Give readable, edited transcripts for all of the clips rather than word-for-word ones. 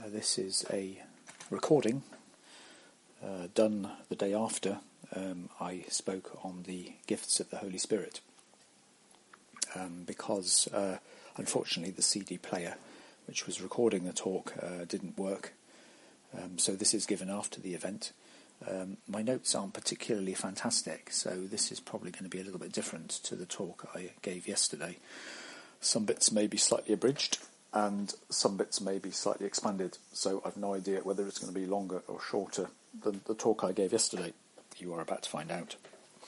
This is a recording done the day after I spoke on the gifts of the Holy Spirit, because unfortunately the CD player which was recording the talk didn't work, so this is given after the event. My notes aren't particularly fantastic, so this is probably going to be a little bit different to the talk I gave yesterday. Some bits may be slightly abridged and some bits may be slightly expanded, so I've no idea whether it's going to be longer or shorter than the talk I gave yesterday. You are about to find out.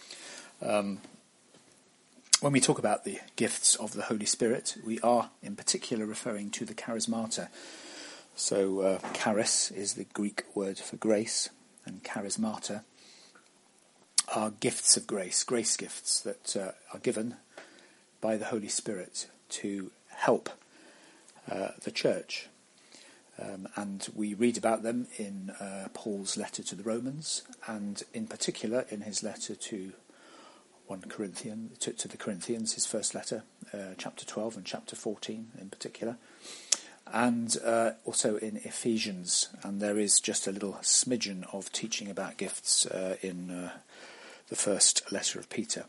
When we talk about the gifts of the Holy Spirit, we are in particular referring to the charismata. So charis is the Greek word for grace, and charismata are gifts of grace, grace gifts that are given by the Holy Spirit to help the church. And we read about them in Paul's letter to the Romans, and in particular in his letter to the Corinthians, his first letter, chapter 12 and chapter 14 in particular, and also in Ephesians. And there is just a little smidgen of teaching about gifts in the first letter of Peter.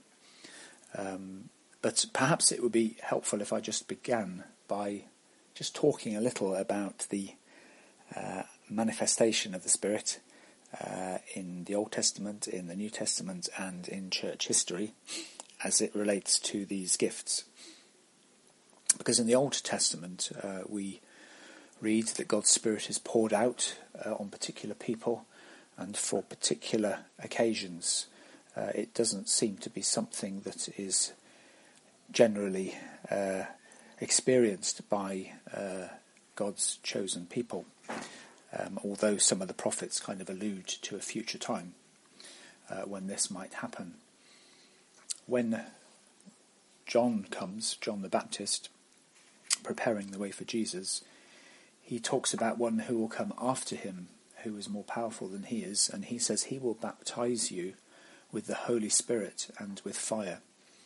But perhaps it would be helpful if I just began by just talking a little about the manifestation of the Spirit in the Old Testament, in the New Testament, and in church history as it relates to these gifts. Because in the Old Testament we read that God's Spirit is poured out on particular people and for particular occasions. It doesn't seem to be something that is generally experienced by God's chosen people, although some of the prophets kind of allude to a future time when this might happen. When John comes, John the Baptist, preparing the way for Jesus, he talks about one who will come after him, who is more powerful than he is, and he says he will baptize you with the Holy Spirit and with fire.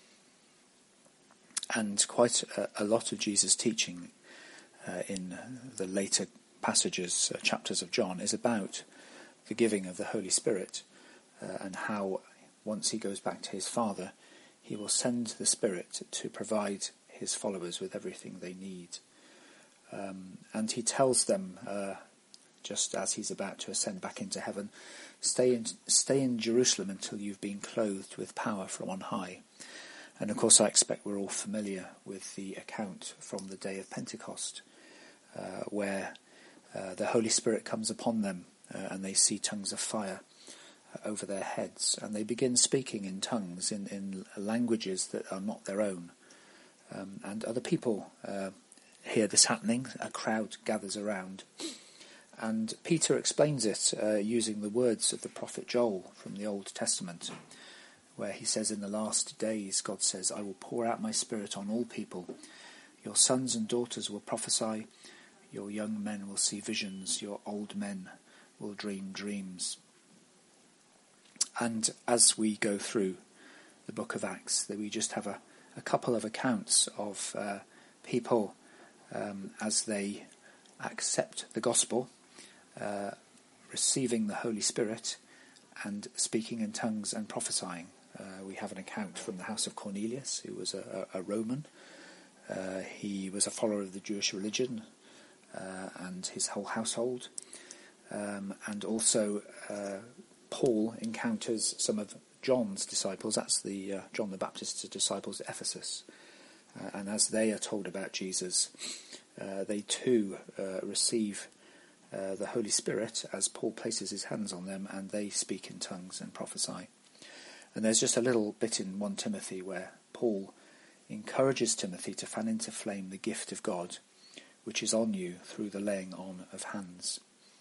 And quite a lot of Jesus' teaching in the later passages, chapters of John, is about the giving of the Holy Spirit and how once he goes back to his Father, he will send the Spirit to provide his followers with everything they need. And he tells them, just as he's about to ascend back into heaven, stay in Jerusalem until you've been clothed with power from on high. And of course I expect we're all familiar with the account from the day of Pentecost, where the Holy Spirit comes upon them and they see tongues of fire over their heads, and they begin speaking in tongues, in languages that are not their own. And other people hear this happening, a crowd gathers around, and Peter explains it using the words of the prophet Joel from the Old Testament, where he says, in the last days, God says, I will pour out my Spirit on all people. Your sons and daughters will prophesy, your young men will see visions, your old men will dream dreams. And as we go through the book of Acts, we just have a couple of accounts of people as they accept the gospel, receiving the Holy Spirit and speaking in tongues and prophesying. We have an account from the house of Cornelius, who was a Roman. He was a follower of the Jewish religion, and his whole household. And also Paul encounters some of John's disciples. That's the John the Baptist's disciples at Ephesus. And as they are told about Jesus, they too receive the Holy Spirit as Paul places his hands on them, and they speak in tongues and prophesy. And there's just a little bit in 1 Timothy where Paul encourages Timothy to fan into flame the gift of God, which is on you through the laying on of hands.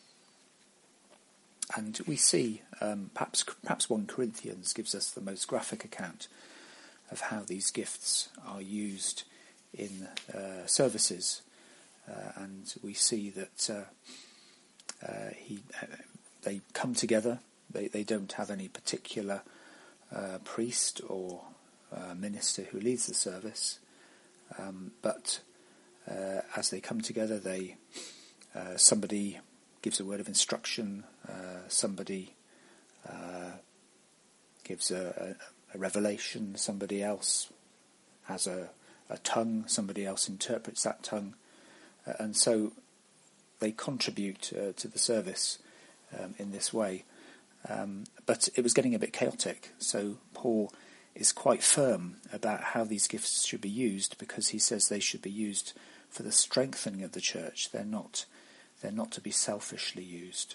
And we see, perhaps 1 Corinthians gives us the most graphic account of how these gifts are used in services. And we see that they come together. They don't have any particular priest or minister who leads the service, but as they come together, they Somebody gives a word of instruction, somebody gives a revelation, somebody else has a tongue, somebody else interprets that tongue, and so they contribute to the service in this way. But it was getting a bit chaotic, so Paul is quite firm about how these gifts should be used, because he says they should be used for the strengthening of the church. They're not to be selfishly used.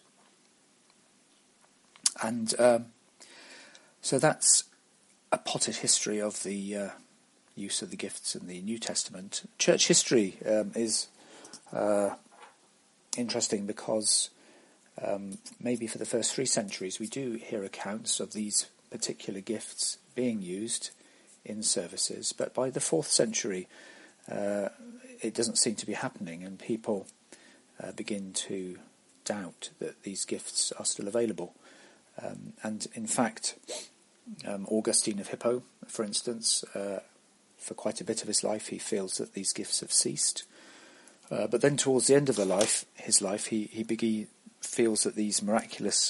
And so that's a potted history of the use of the gifts in the New Testament. Church history is interesting because maybe for the first 3 centuries we do hear accounts of these particular gifts being used in services, but by the 4th century it doesn't seem to be happening, and people begin to doubt that these gifts are still available. And in fact, Augustine of Hippo, for instance, for quite a bit of his life he feels that these gifts have ceased. But then towards the end of his life, he feels that these miraculous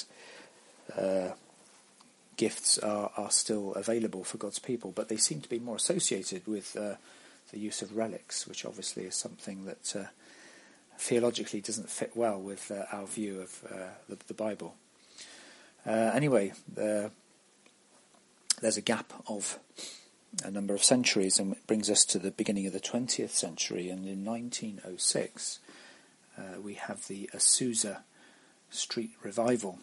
gifts are still available for God's people, but they seem to be more associated with the use of relics, which obviously is something that theologically doesn't fit well with our view of the Bible. Anyway, there's a gap of a number of centuries, and it brings us to the beginning of the 20th century, and in 1906 we have the Azusa Street Revival,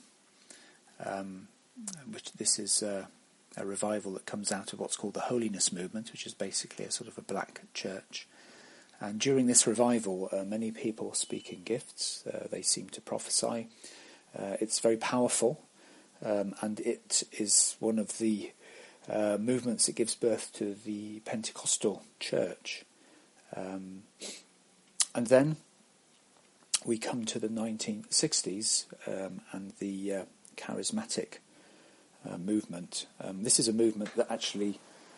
which this is a revival that comes out of what's called the Holiness Movement, which is basically a sort of a black church. And during this revival, many people speak in gifts. They seem to prophesy. It's very powerful, and it is one of the movements that gives birth to the Pentecostal church. And then we come to the 1960s and the charismatic movement. This is a movement that actually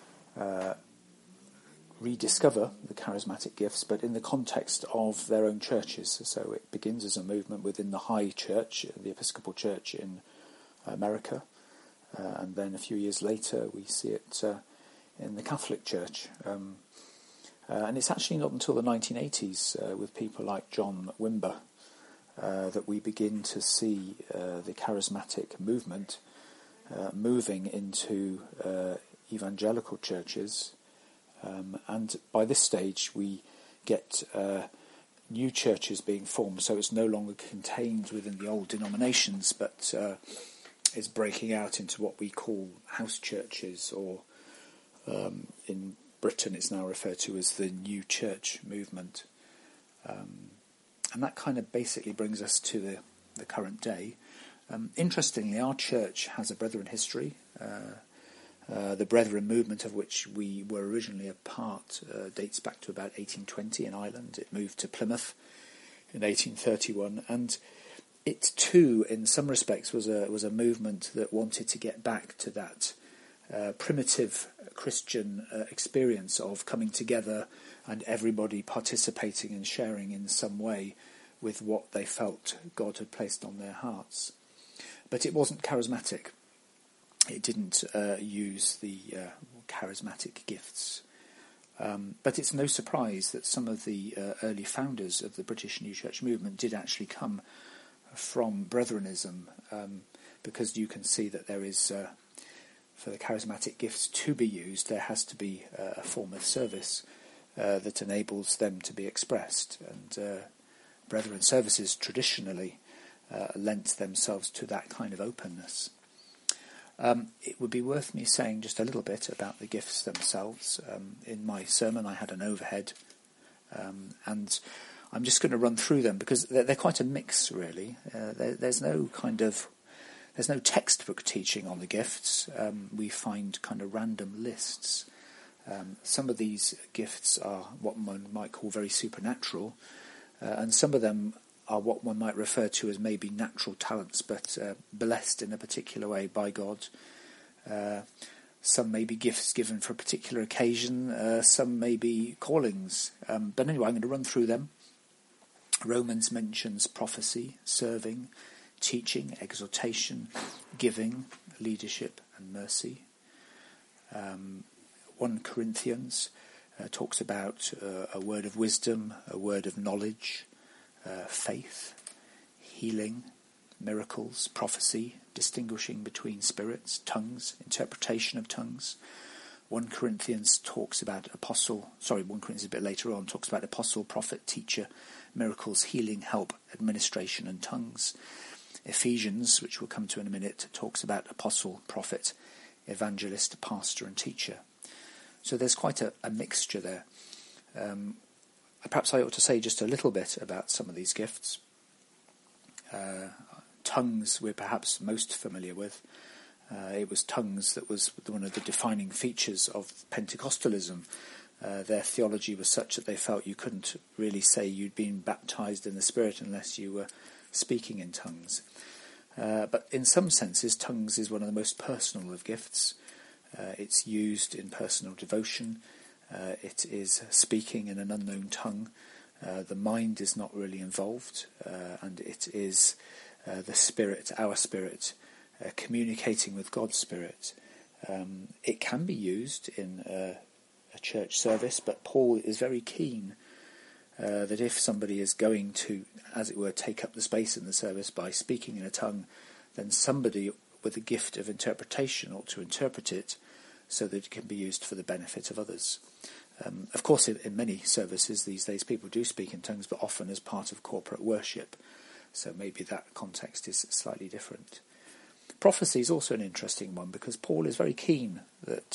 rediscover the charismatic gifts, but in the context of their own churches. So it begins as a movement within the High Church, the Episcopal Church in America, and then a few years later we see it in the Catholic Church. And it's actually not until the 1980s with people like John Wimber that we begin to see the charismatic movement moving into evangelical churches. And by this stage we get new churches being formed, so it's no longer contained within the old denominations, but is breaking out into what we call house churches, or in Britain it's now referred to as the New Church movement. And that kind of basically brings us to the current day. Interestingly, our church has a Brethren history. The Brethren movement, of which we were originally a part, dates back to about 1820 in Ireland. It moved to Plymouth in 1831, and it too, in some respects, was a movement that wanted to get back to that primitive Christian experience of coming together and everybody participating and sharing in some way with what they felt God had placed on their hearts. But it wasn't charismatic. It didn't use the charismatic gifts. But it's no surprise that some of the early founders of the British New Church movement did actually come from Brethrenism, because you can see that there is, for the charismatic gifts to be used, there has to be a form of service that enables them to be expressed. And Brethren services traditionally lent themselves to that kind of openness. It would be worth me saying just a little bit about the gifts themselves. In my sermon I had an overhead, and I'm just going to run through them because they're quite a mix, really. There's no textbook teaching on the gifts. We find kind of random lists. Some of these gifts are what one might call very supernatural, and some of them are what one might refer to as maybe natural talents, but blessed in a particular way by God. Some may be gifts given for a particular occasion, some may be callings. But anyway, I'm going to run through them Romans mentions prophecy, serving, teaching, exhortation, giving, leadership and mercy. 1 Corinthians talks about a word of wisdom, a word of knowledge, faith, healing, miracles, prophecy, distinguishing between spirits, tongues, interpretation of tongues. 1 Corinthians talks about 1 Corinthians a bit later on talks about apostle, prophet, teacher, miracles, healing, help, administration and tongues. Ephesians, which we'll come to in a minute, talks about apostle, prophet, evangelist, pastor and teacher. So there's quite a mixture there. Perhaps I ought to say just a little bit about some of these gifts. Tongues we're perhaps most familiar with. It was tongues that was one of the defining features of Pentecostalism. Their theology was such that they felt you couldn't really say you'd been baptized in the Spirit unless you were speaking in tongues. But in some senses, tongues is one of the most personal of gifts. It's used in personal devotion. It is speaking in an unknown tongue. The mind is not really involved, and it is the Spirit, our Spirit, communicating with God's Spirit. It can be used in a church service, but Paul is very keen that if somebody is going to, as it were, take up the space in the service by speaking in a tongue, then somebody with a gift of interpretation ought to interpret it so that it can be used for the benefit of others. Of course, in many services these days people do speak in tongues, but often as part of corporate worship, so maybe that context is slightly different. Prophecy is also an interesting one because Paul is very keen that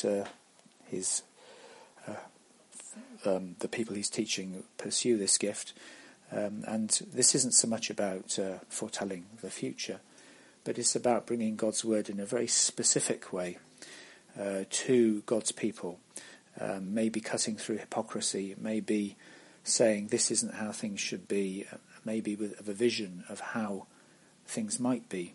the people he's teaching pursue this gift, and this isn't so much about foretelling the future, but it's about bringing God's word in a very specific way to God's people, maybe cutting through hypocrisy, maybe saying this isn't how things should be, maybe with a vision of how things might be.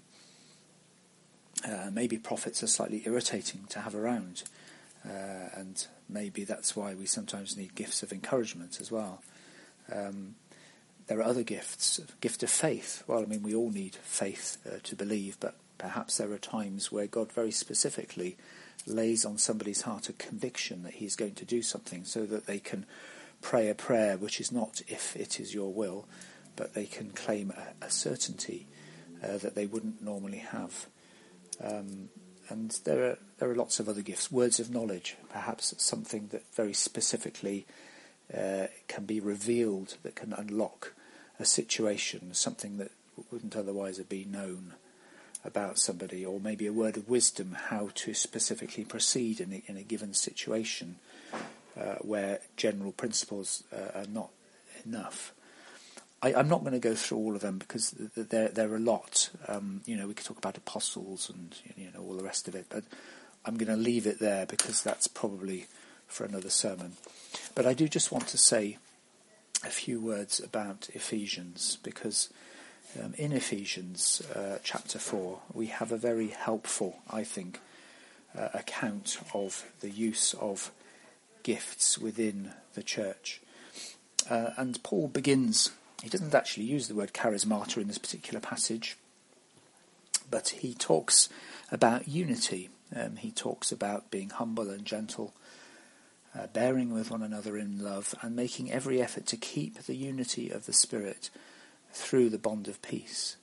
Maybe prophets are slightly irritating to have around, and maybe that's why we sometimes need gifts of encouragement as well. There are other gifts, gift of faith. Well, I mean, we all need faith to believe, but perhaps there are times where God very specifically lays on somebody's heart a conviction that he's going to do something so that they can pray a prayer which is not if it is your will, but they can claim a certainty that they wouldn't normally have. And there are lots of other gifts. Words of knowledge, perhaps something that very specifically can be revealed, that can unlock a situation, something that wouldn't otherwise have been known about somebody, or maybe a word of wisdom, how to specifically proceed in a given situation where general principles are not enough. I'm not going to go through all of them because there are a lot. We could talk about apostles and all the rest of it, but I'm going to leave it there because that's probably for another sermon. But I do just want to say a few words about Ephesians, because in Ephesians chapter 4 we have a very helpful, I think, account of the use of gifts within the church. And Paul begins, he doesn't actually use the word charismata in this particular passage, but he talks about unity. He talks about being humble and gentle, bearing with one another in love, and making every effort to keep the unity of the Spirit through the bond of peace.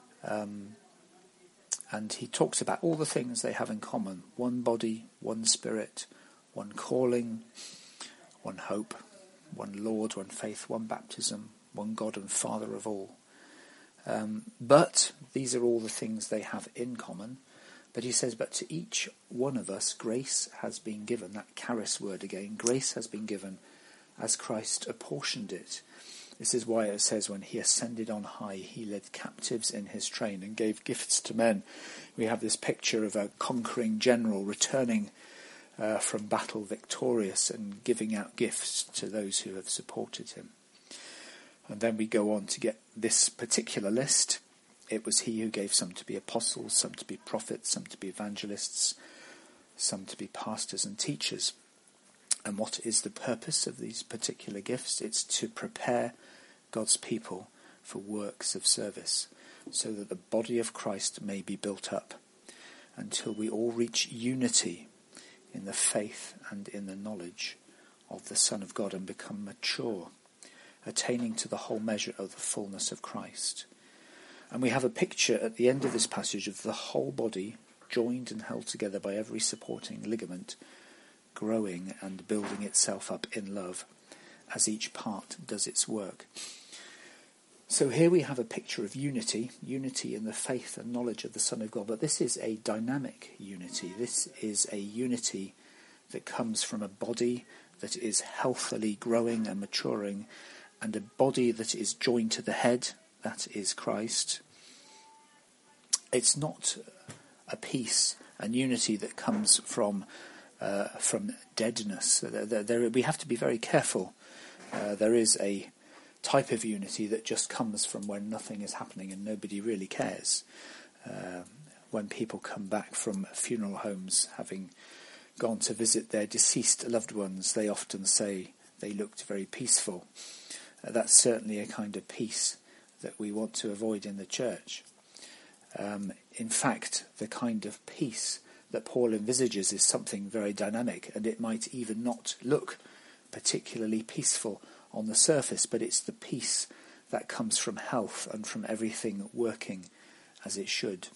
And he talks about all the things they have in common: one body, one Spirit, one calling, one hope, one Lord, one faith, one baptism, one God and Father of all. But these are all the things they have in common. But he says, but to each one of us grace has been given, that charis word again, grace has been given as Christ apportioned it. This is why it says when he ascended on high, he led captives in his train and gave gifts to men. We have this picture of a conquering general returning from battle victorious and giving out gifts to those who have supported him. And then we go on to get this particular list. It was he who gave some to be apostles, some to be prophets, some to be evangelists, some to be pastors and teachers. And what is the purpose of these particular gifts? It's to prepare God's people for works of service, so that the body of Christ may be built up, until we all reach unity in the faith and in the knowledge of the Son of God and become mature, attaining to the whole measure of the fullness of Christ. And we have a picture at the end of this passage of the whole body, joined and held together by every supporting ligament, growing and building itself up in love as each part does its work. So here we have a picture of unity in the faith and knowledge of the Son of God. But this is a dynamic unity. This is a unity that comes from a body that is healthily growing and maturing, and a body that is joined to the head, that is Christ. It's not a peace and unity that comes from deadness. We have to be very careful. There is a type of unity that just comes from when nothing is happening and nobody really cares. When people come back from funeral homes, having gone to visit their deceased loved ones, they often say they looked very peaceful. That's certainly a kind of peace that we want to avoid in the church. In fact, the kind of peace that Paul envisages is something very dynamic, and it might even not look particularly peaceful on the surface, but it's the peace that comes from health and from everything working as it should.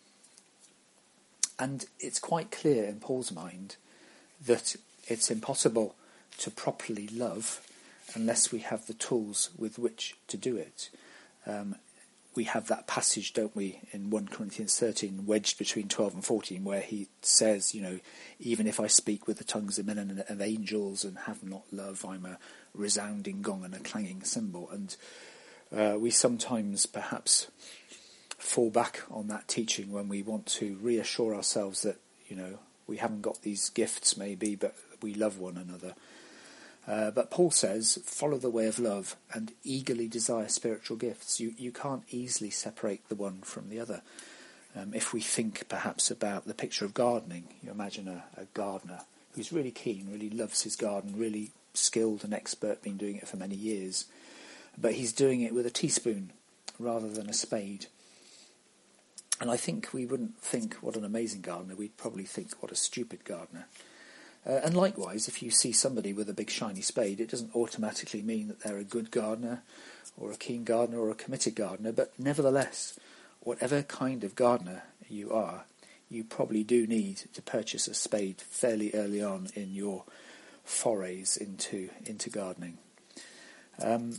And it's quite clear in Paul's mind that it's impossible to properly love unless we have the tools with which to do it. We have that passage, don't we, in 1 Corinthians 13, wedged between 12 and 14, where he says, even if I speak with the tongues of men and of angels and have not love, I'm a resounding gong and a clanging cymbal. And we sometimes perhaps fall back on that teaching when we want to reassure ourselves that, we haven't got these gifts maybe, but we love one another. But Paul says, follow the way of love and eagerly desire spiritual gifts. You can't easily separate the one from the other. If we think perhaps about the picture of gardening, you imagine a gardener who's really keen, really loves his garden, really skilled and expert, been doing it for many years. But he's doing it with a teaspoon rather than a spade. And I think we wouldn't think what an amazing gardener, we'd probably think what a stupid gardener. And likewise, if you see somebody with a big shiny spade, it doesn't automatically mean that they're a good gardener or a keen gardener or a committed gardener. But nevertheless, whatever kind of gardener you are, you probably do need to purchase a spade fairly early on in your forays into gardening. And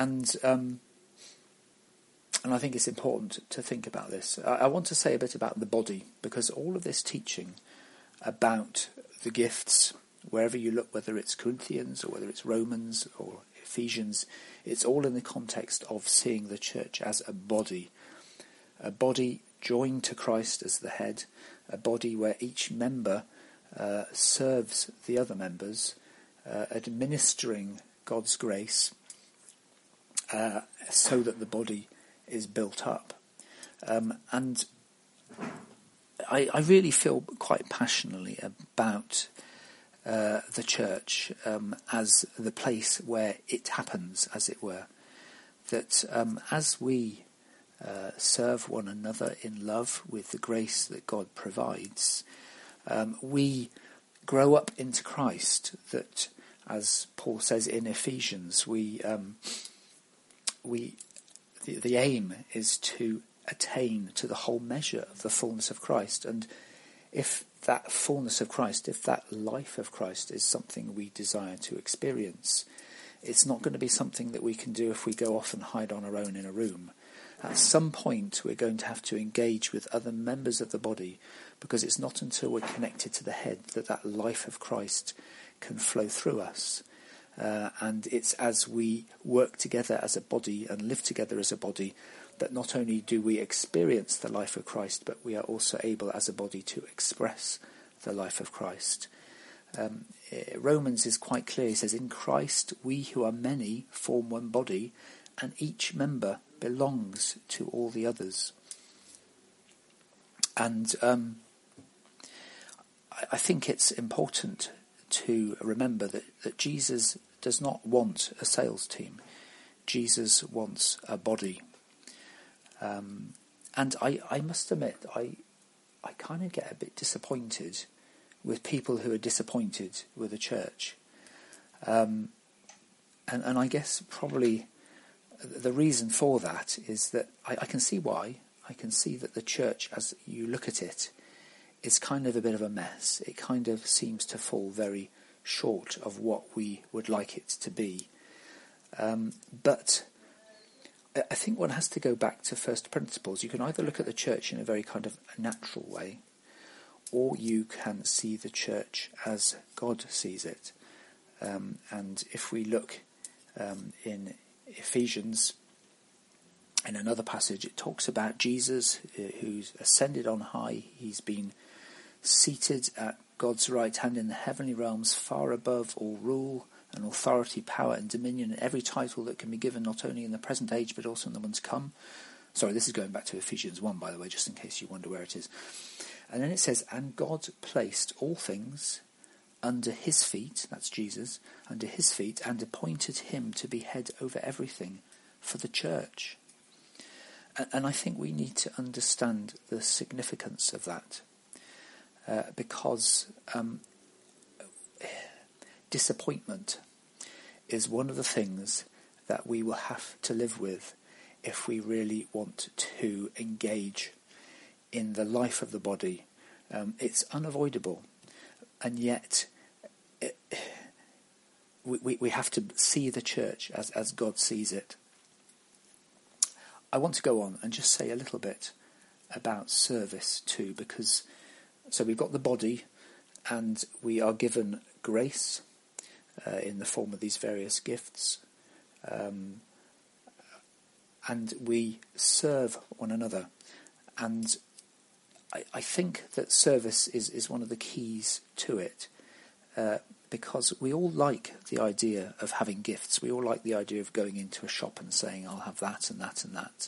I think it's important to think about this. I want to say a bit about the body, because all of this teaching about the gifts, wherever you look, whether it's Corinthians or whether it's Romans or Ephesians, it's all in the context of seeing the church as a body joined to Christ as the head, a body where each member serves the other members, administering God's grace so that the body is built up. And I really feel quite passionately about the church as the place where it happens, as it were. That as we serve one another in love with the grace that God provides, we grow up into Christ. That, as Paul says in Ephesians, the aim is to attain to the whole measure of the fullness of Christ. And if that fullness of Christ, if that life of Christ is something we desire to experience, it's not going to be something that we can do if we go off and hide on our own in a room. At some point we're going to have to engage with other members of the body, because it's not until we're connected to the head that life of Christ can flow through us. And it's as we work together as a body and live together as a body that not only do we experience the life of Christ, but we are also able as a body to express the life of Christ. Romans is quite clear. He says, in Christ we who are many form one body, and each member belongs to all the others. And I think it's important to remember that Jesus does not want a sales team. Jesus wants a body. And I must admit, I kind of get a bit disappointed with people who are disappointed with the church. And I guess probably the reason for that is that I can see why. I can see that the church, as you look at it, is kind of a bit of a mess. It kind of seems to fall very short of what we would like it to be. But I think one has to go back to first principles. You can either look at the church in a very kind of natural way, or you can see the church as God sees it. And if we look in Ephesians, in another passage, it talks about Jesus who's ascended on high. He's been seated at God's right hand in the heavenly realms, far above all rule and authority, power and dominion, and every title that can be given, not only in the present age but also in the ones come. Sorry, this is going back to Ephesians 1, by the way, just in case you wonder where it is. And then it says, and God placed all things under his feet, that's Jesus, under his feet, and appointed him to be head over everything for the church. And I think we need to understand the significance of that, because disappointment is one of the things that we will have to live with if we really want to engage in the life of the body. It's unavoidable, and yet we have to see the church as God sees it. I want to go on and just say a little bit about service too, because so we've got the body and we are given grace in the form of these various gifts, and we serve one another. And I think that service is one of the keys to it, because we all like the idea of having gifts. We all like the idea of going into a shop and saying, I'll have that and that and that.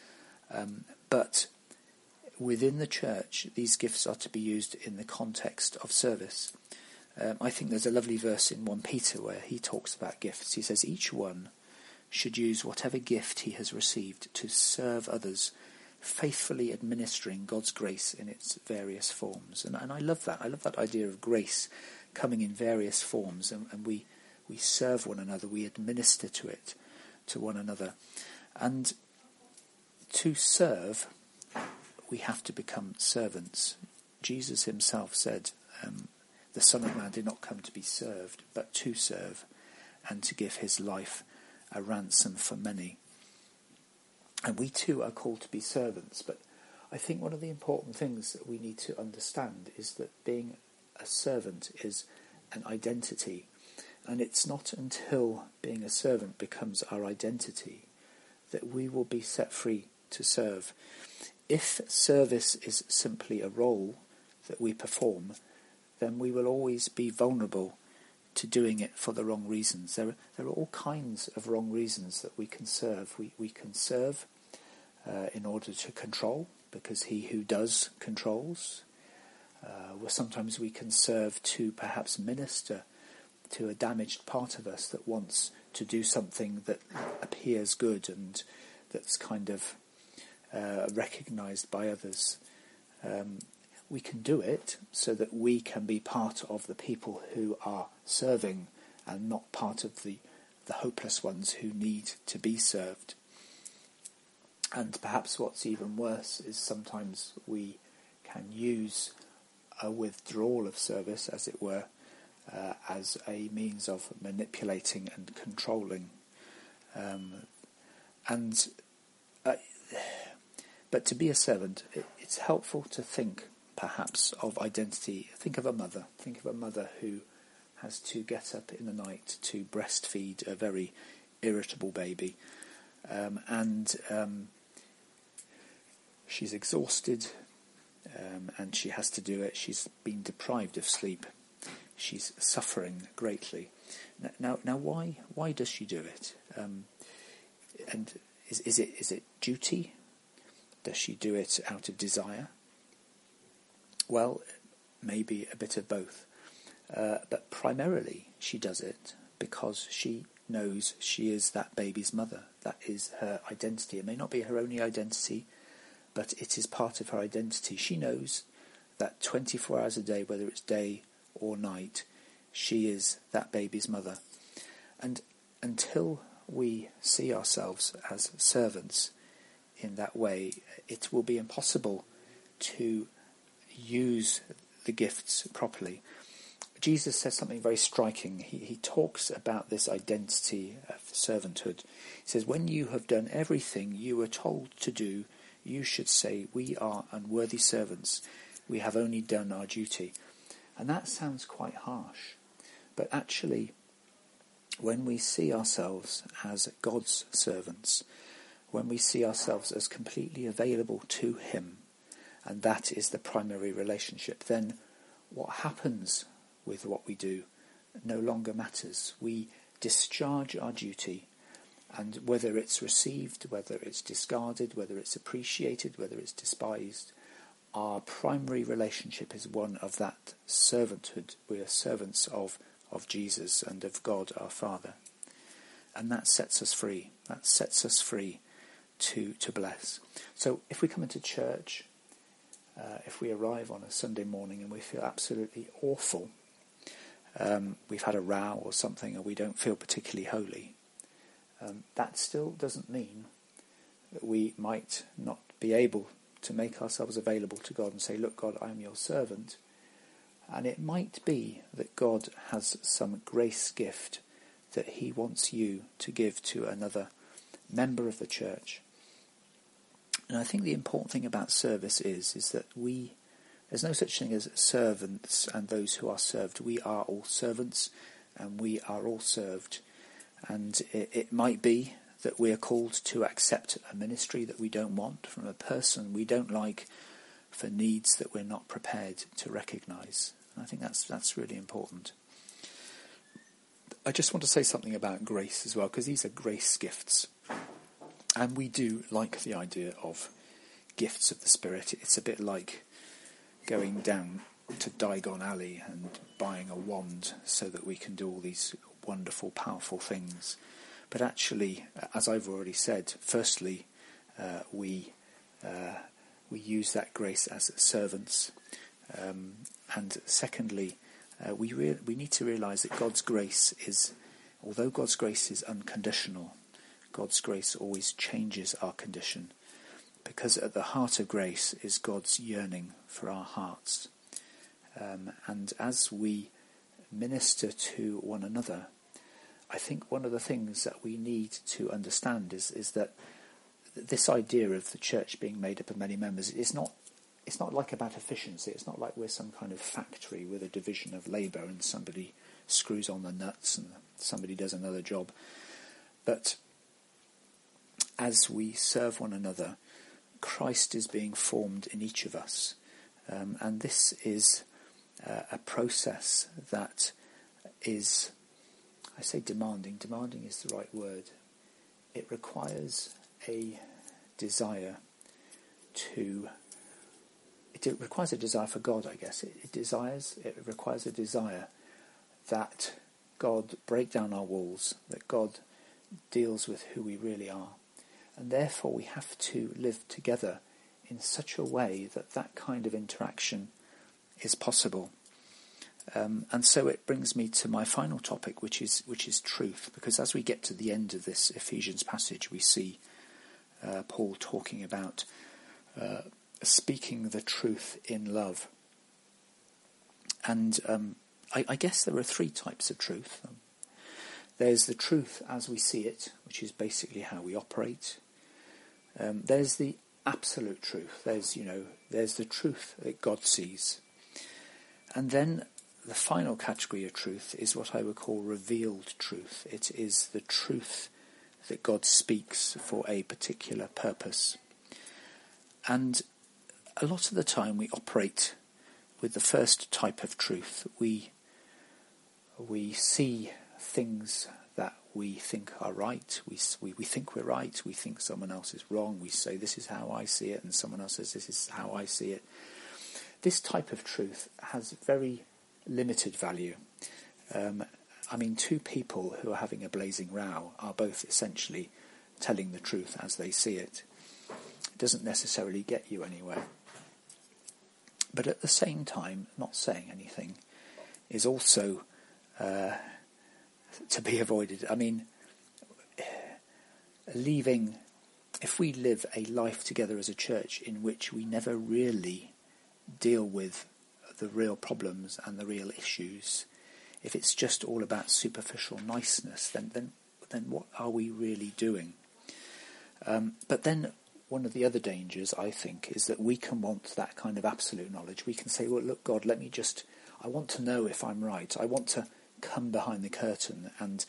But within the church, these gifts are to be used in the context of service. I think there's a lovely verse in 1 Peter where he talks about gifts. He says, each one should use whatever gift he has received to serve others, faithfully administering God's grace in its various forms. And I love that. I love that idea of grace coming in various forms, and we serve one another, we administer to it, to one another. And to serve, we have to become servants. Jesus himself said, the Son of Man did not come to be served, but to serve, and to give his life a ransom for many. And we too are called to be servants, but I think one of the important things that we need to understand is that being a servant is an identity, and it's not until being a servant becomes our identity that we will be set free to serve. If service is simply a role that we perform, then we will always be vulnerable to doing it for the wrong reasons. There are all kinds of wrong reasons that we can serve. We can serve in order to control, because he who does controls. Sometimes we can serve to perhaps minister to a damaged part of us that wants to do something that appears good and that's kind of recognised by others. We can do it so that we can be part of the people who are serving and not part of the hopeless ones who need to be served. And perhaps what's even worse is sometimes we can use a withdrawal of service, as it were, as a means of manipulating and controlling. But to be a servant, it's helpful to think perhaps of identity. Think of a mother. Think of a mother who has to get up in the night to breastfeed a very irritable baby. She's exhausted, and she has to do it. She's been deprived of sleep. She's suffering greatly. Now, why does she do it? And is it duty? Does she do it out of desire? Well, maybe a bit of both. But primarily she does it because she knows she is that baby's mother. That is her identity. It may not be her only identity, but it is part of her identity. She knows that 24 hours a day, whether it's day or night, she is that baby's mother. And until we see ourselves as servants in that way, it will be impossible to use the gifts properly. Jesus says something very striking. He talks about this identity of servanthood. He says, when you have done everything you were told to do, you should say, we are unworthy servants. We have only done our duty. And that sounds quite harsh. But actually, when we see ourselves as God's servants, when we see ourselves as completely available to him, and that is the primary relationship, then what happens with what we do no longer matters. We discharge our duty, and whether it's received, whether it's discarded, whether it's appreciated, whether it's despised, our primary relationship is one of that servanthood. We are servants of Jesus and of God our Father. And that sets us free. That sets us free to bless. So if we come into church, if we arrive on a Sunday morning and we feel absolutely awful, we've had a row or something, or we don't feel particularly holy, that still doesn't mean that we might not be able to make ourselves available to God and say, look, God, I am your servant. And it might be that God has some grace gift that he wants you to give to another member of the church. And I think the important thing about service is that there's no such thing as servants and those who are served. We are all servants and we are all served. And it might be that we are called to accept a ministry that we don't want from a person we don't like for needs that we're not prepared to recognise. And I think that's really important. I just want to say something about grace as well, because these are grace gifts. And we do like the idea of gifts of the Spirit. It's a bit like going down to Diagon Alley and buying a wand so that we can do all these wonderful, powerful things. But actually, as I've already said, firstly, we use that grace as servants. And secondly, we need to realise that God's grace is, although God's grace is unconditional, God's grace always changes our condition, because at the heart of grace is God's yearning for our hearts. And as we minister to one another, I think one of the things that we need to understand is that this idea of the church being made up of many members is not like about efficiency. It's not like we're some kind of factory with a division of labour and somebody screws on the nuts and somebody does another job. But as we serve one another, Christ is being formed in each of us. And this is a process that is, I say demanding. Demanding is the right word. It requires a desire it requires a desire for God, I guess. It requires a desire that God break down our walls, that God deals with who we really are. And therefore we have to live together in such a way that that kind of interaction is possible. And so it brings me to my final topic, which is truth, because as we get to the end of this Ephesians passage, we see Paul talking about speaking the truth in love. And I guess there are three types of truth. There's the truth as we see it, which is basically how we operate. There's the absolute truth. There's the truth that God sees. And then the final category of truth is what I would call revealed truth. It is the truth that God speaks for a particular purpose. And a lot of the time we operate with the first type of truth. We see things that we think are right. We think we're right. We think someone else is wrong. We say, this is how I see it, and someone else says, this is how I see it. This type of truth has very limited value. two people who are having a blazing row are both essentially telling the truth as they see it. It doesn't necessarily get you anywhere. But at the same time, not saying anything is also to be avoided. If we live a life together as a church in which we never really deal with the real problems and the real issues, if it's just all about superficial niceness, then what are we really doing? But then one of the other dangers, I think, is that we can want that kind of absolute knowledge. We can say, well, look, God, I want to know if I'm right. I want to come behind the curtain, and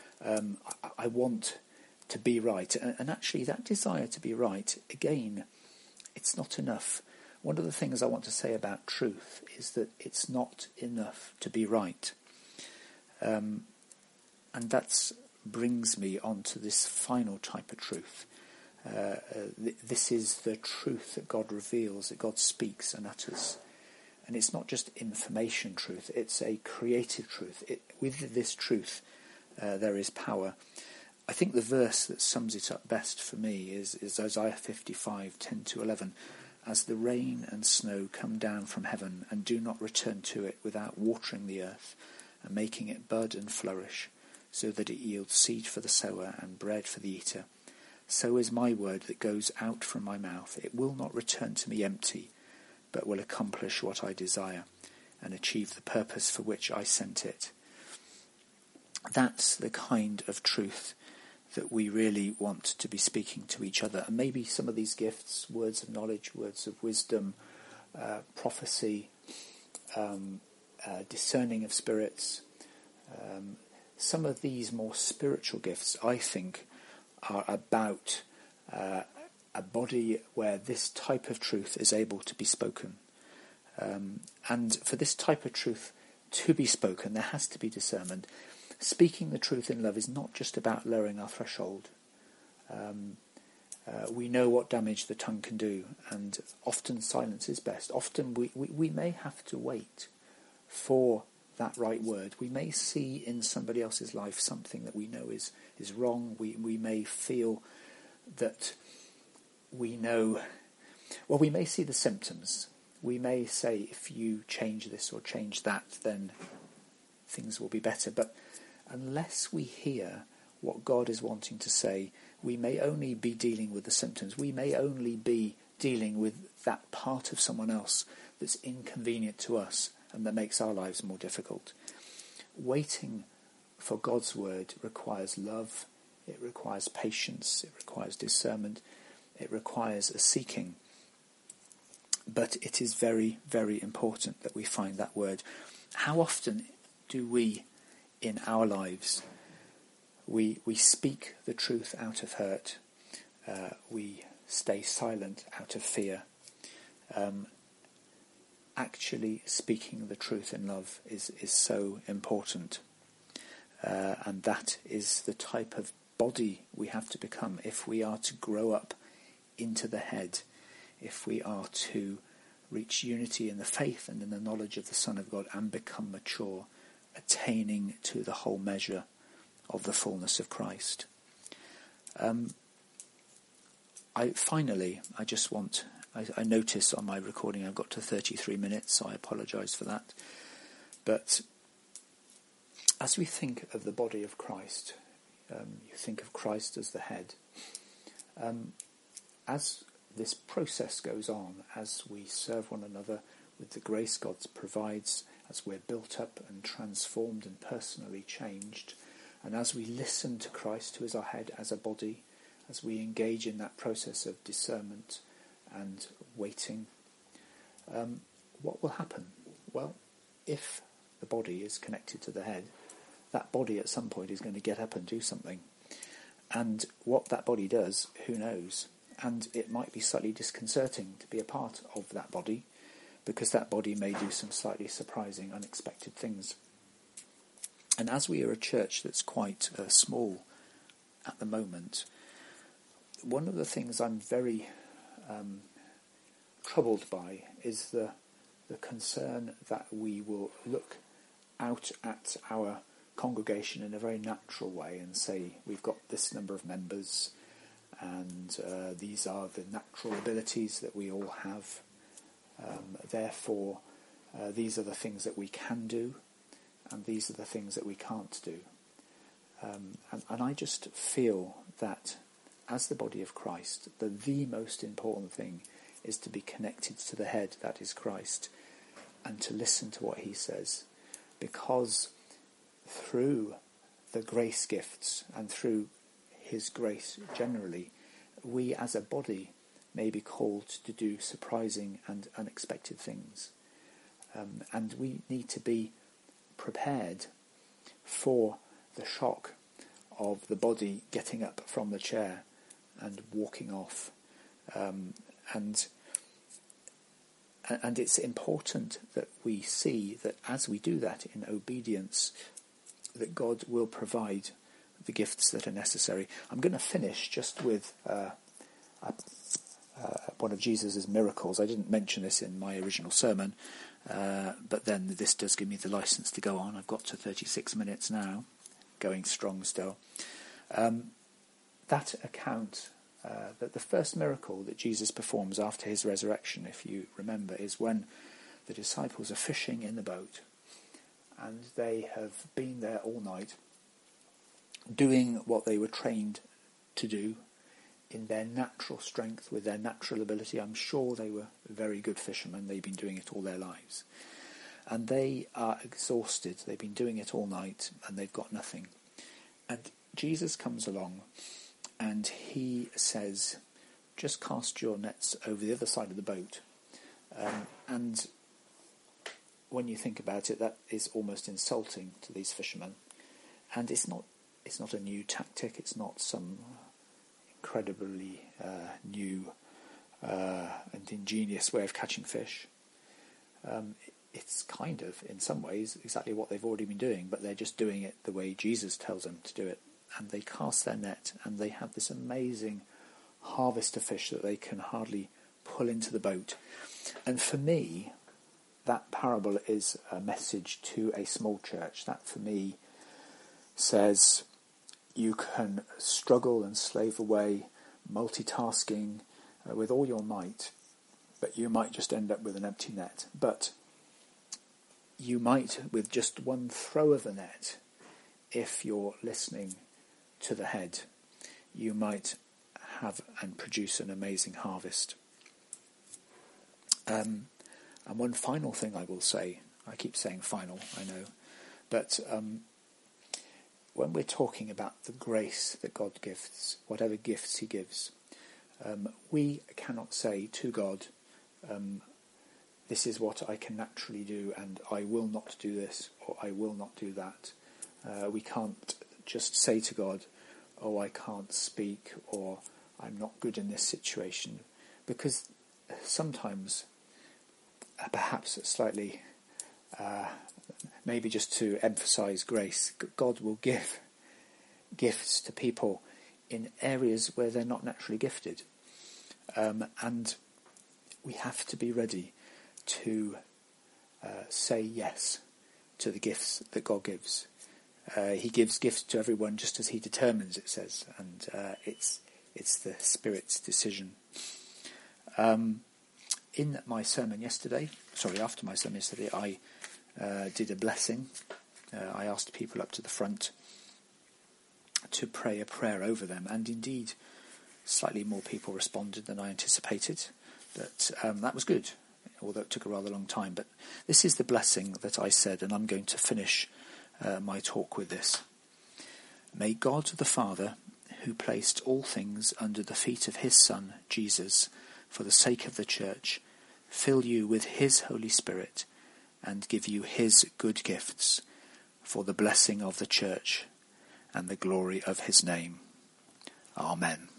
I want to be right. And actually, that desire to be right, again, it's not enough. One of the things I want to say about truth is that it's not enough to be right. And that brings me on to this final type of truth. This is the truth that God reveals, that God speaks and utters. And it's not just information truth, it's a creative truth. With this truth, there is power. I think the verse that sums it up best for me is Isaiah 55, 10-11. As the rain and snow come down from heaven and do not return to it without watering the earth and making it bud and flourish, so that it yields seed for the sower and bread for the eater, so is my word that goes out from my mouth. It will not return to me empty, but will accomplish what I desire and achieve the purpose for which I sent it. That's the kind of truth that we really want to be speaking to each other. And maybe some of these gifts, words of knowledge, words of wisdom, prophecy, discerning of spirits, some of these more spiritual gifts, I think, are about a body where this type of truth is able to be spoken. And for this type of truth to be spoken, there has to be discernment. Speaking the truth in love is not just about lowering our threshold. We know what damage the tongue can do, and often silence is best. Often we may have to wait for that right word. We may see in somebody else's life something that we know is wrong. We may feel that we know, well, we may see the symptoms. We may say, if you change this or change that, then things will be better. But unless we hear what God is wanting to say, we may only be dealing with the symptoms. We may only be dealing with that part of someone else that's inconvenient to us and that makes our lives more difficult. Waiting for God's word requires love, it requires patience, it requires discernment, it requires a seeking. But it is very, very important that we find that word. How often do we, in our lives, we speak the truth out of hurt, we stay silent out of fear? Actually speaking the truth in love is so important. And that is the type of body we have to become if we are to grow up into the head, if we are to reach unity in the faith and in the knowledge of the Son of God and become mature, attaining to the whole measure of the fullness of Christ. I notice on my recording I've got to 33 minutes, so I apologise for that. But as we think of the body of Christ, you think of Christ as the head. As this process goes on, as we serve one another with the grace God provides, as we're built up and transformed and personally changed, and as we listen to Christ, who is our head, as a body, as we engage in that process of discernment and waiting, what will happen? Well, if the body is connected to the head, that body at some point is going to get up and do something. And what that body does, who knows? And it might be slightly disconcerting to be a part of that body, because that body may do some slightly surprising, unexpected things. And as we are a church that's quite small at the moment, one of the things I'm very troubled by is the concern that we will look out at our congregation in a very natural way and say, we've got this number of members, and these are the natural abilities that we all have. Therefore, these are the things that we can do, and these are the things that we can't do. And I just feel that as the body of Christ, the most important thing is to be connected to the head, that is Christ, and to listen to what he says, because through the grace gifts and through his grace generally, we as a body may be called to do surprising and unexpected things. And we need to be prepared for the shock of the body getting up from the chair and walking off. And it's important that we see that as we do that in obedience, that God will provide the gifts that are necessary. I'm going to finish just with one of Jesus' miracles. I didn't mention this in my original sermon, but then this does give me the license to go on. I've got to 36 minutes now, going strong still. That account, that the first miracle that Jesus performs after his resurrection, if you remember, is when the disciples are fishing in the boat, and they have been there all night, doing what they were trained to do in their natural strength, with their natural ability. I'm sure they were very good fishermen. They've been doing it all their lives. And they are exhausted. They've been doing it all night, and they've got nothing. And Jesus comes along, and he says, just cast your nets over the other side of the boat. And when you think about it, that is almost insulting to these fishermen. And it's not a new tactic. It's not some incredibly new and ingenious way of catching fish. It's kind of, in some ways, exactly what they've already been doing, but they're just doing it the way Jesus tells them to do it. And they cast their net, and they have this amazing harvest of fish that they can hardly pull into the boat. And for me, that parable is a message to a small church. That, for me, says you can struggle and slave away, multitasking with all your might, but you might just end up with an empty net. But you might, with just one throw of the net, if you're listening to the head, you might have and produce an amazing harvest. And one final thing I will say, I keep saying final, I know, but when we're talking about the grace that God gives, whatever gifts he gives, we cannot say to God, this is what I can naturally do, and I will not do this, or I will not do that. We can't just say to God, oh, I can't speak, or I'm not good in this situation, because sometimes, perhaps slightly, maybe just to emphasise grace, God will give gifts to people in areas where they're not naturally gifted. And we have to be ready to say yes to the gifts that God gives. He gives gifts to everyone just as he determines, it says, and it's the Spirit's decision. In my sermon yesterday, after my sermon yesterday, I did a blessing. I asked people up to the front to pray a prayer over them, and indeed slightly more people responded than I anticipated, but that was good, although it took a rather long time. But this is the blessing that I said, and I'm going to finish my talk with this. May God the Father, who placed all things under the feet of his Son, Jesus, for the sake of the Church, fill you with his Holy Spirit and give you his good gifts for the blessing of the Church and the glory of his name. Amen.